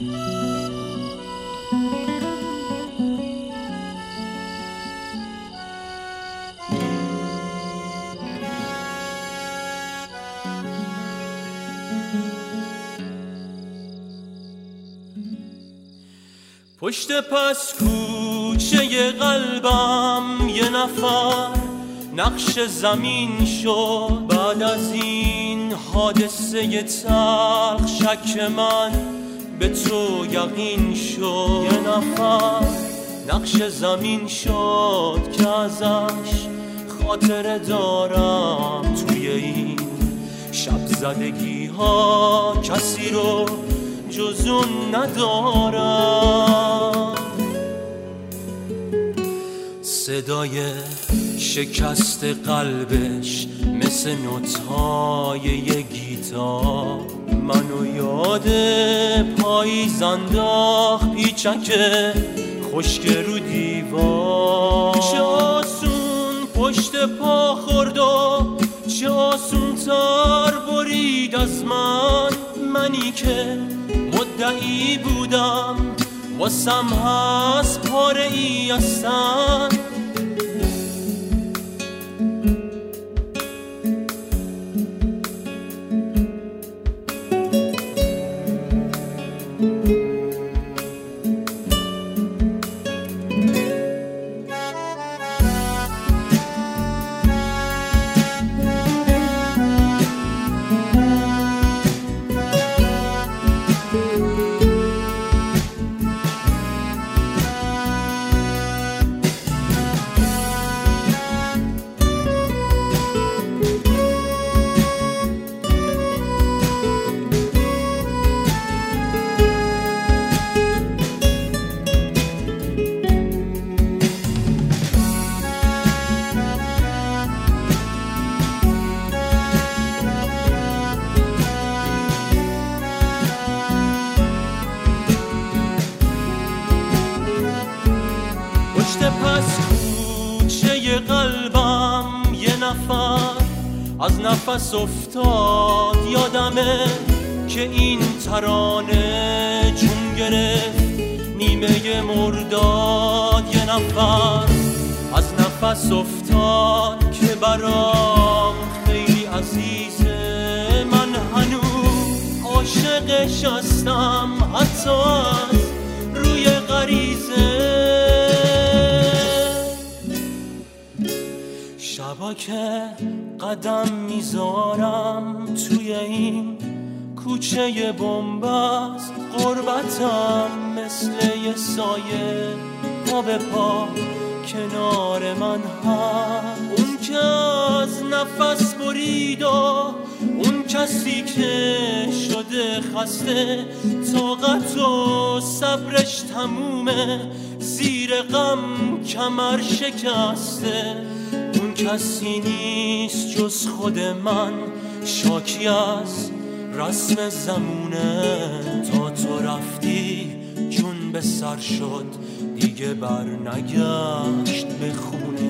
پشت پس کوچه قلبم یه نفر نقش زمین شد. بعد از این حادثه تلخ شک من به تو یقین شد. یه نفر نقش زمین شد که ازش خاطره دارم توی این شب زدگی ها. کسی رو جز اون ندارم. صدای شکست قلبش مثل نوت‌های یه گیتار منو یاد پاییز انداخت. پیچک خشک رو دیوار چه آسون پشت پا خورد و چه آسون تر برید از من. منی که مدعی بودم واسم هست پاره ای هستن. از نفس افتاد یادمه که این ترانه جون گرفت نیمه مرداد. یه نفر از نفس افتاد که برام خیلی عزیزه. من هنوز عاشقش هستم حتی از روی غریزه. شبا که قدم میذارم توی این کوچه بنبست غربتم مثل یه سایه پا به پا کنار من هست. اون که از نفس برید و اون کسی که شده خسته طاقت و صبرش تمومه زیر غم کمر شکسته. اون کسی نیست جز خود من شاکی از رسم زمونه. تا تو رفتی جون به سر شد دیگه بر نگشت به خونه.